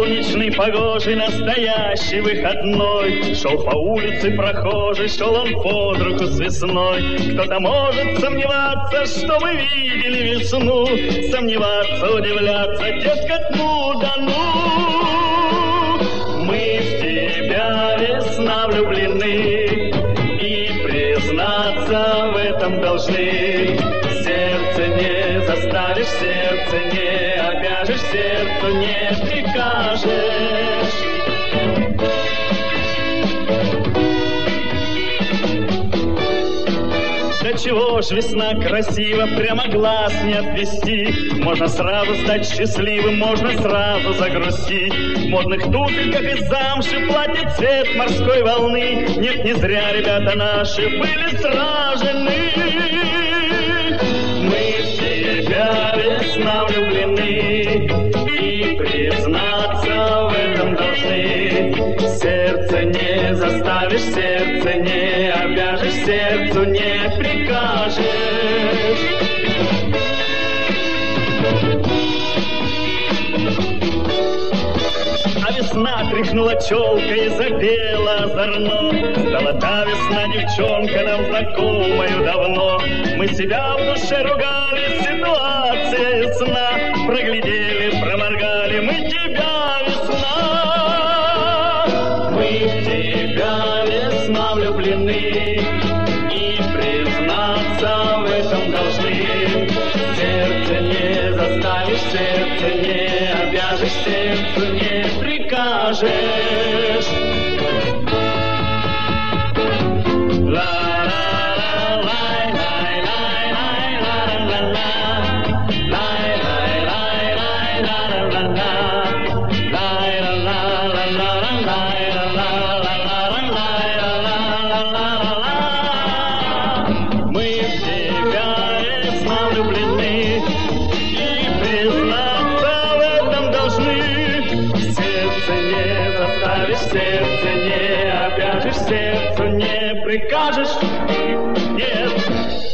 Солнечный, погожий, настоящий выходной. Шел по улице прохожий, шел он под руку с весной. Кто-то может сомневаться, что мы видели весну, сомневаться, удивляться, дескать, ну да ну. Мы в тебя, весна, влюблены, и признаться в этом должны. Сердце не заставишь, сердце не обяжешь, сердцу не прикажешь. Да чего ж весна красива, прямо глаз не отвести. Можно сразу стать счастливым, можно сразу загрустить. В модных туфельках из замши, платье цвет морской волны. Нет, не зря ребята наши были сражены. Мы в тебя, весна, влюблены, и признаться в этом должны. Сердце не заставишь, сердце не обяжешь, сердцу не прикажешь. А весна тряхнула челкой и запела озорно. Стала та весна девчонка нам знакомою давно. Мы себя в душе ругали, ситуация ясна. Проглядели, проморгали, мы тебя, весна. Мы в тебя, весна, влюблены, и признаться в этом должны. Сердце не заставишь, сердце не обяжешь, сердцу не прикажешь. Сердце не обяжешь, сердцу не прикажешь. Нет.